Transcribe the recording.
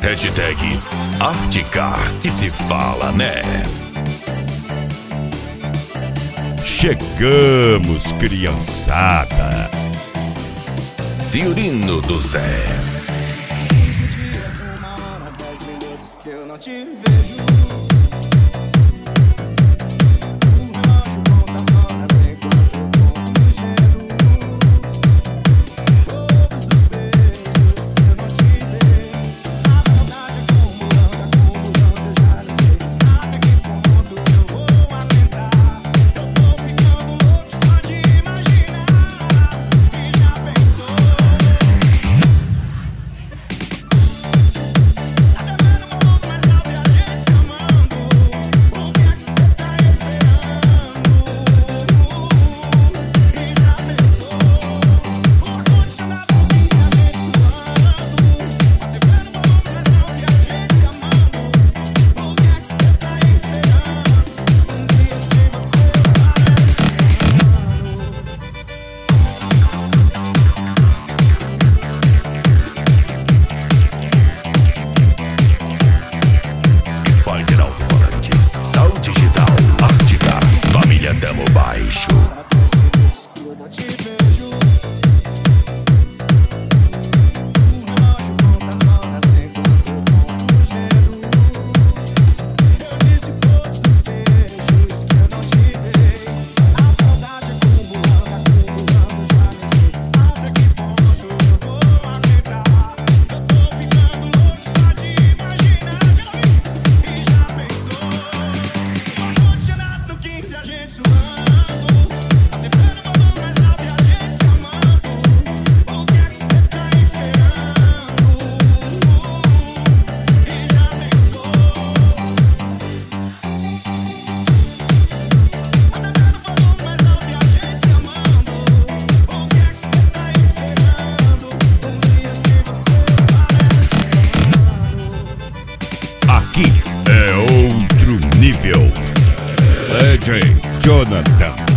Hashtag Artecar, que se fala, né? Chegamos, criançada. Violino do Zé. 5 dias, 1 hora, 10 minutos que eu não te vejo. O relógio conta as horas enquanto eu conto o gelo. Todos os beijos que eu não te dei, a saudade acumulando, eu já não sei até que ponto eu vou aguentar. Eu tô ficando louco só de imaginar. E já pensou? Tamo baixo. Eu não te vejo. O relógio conta as horas enquanto eu conto o gelo. Eu disse todos os beijos que eu não te dei. A saudade acumulando, já nem sei até que ponto eu vou aguentar. Eu tô ficando louco só de imaginar. E já pensou? Ar-condicionado no 15, a gente suando. Aqui é outro nível. DJ Jonathan.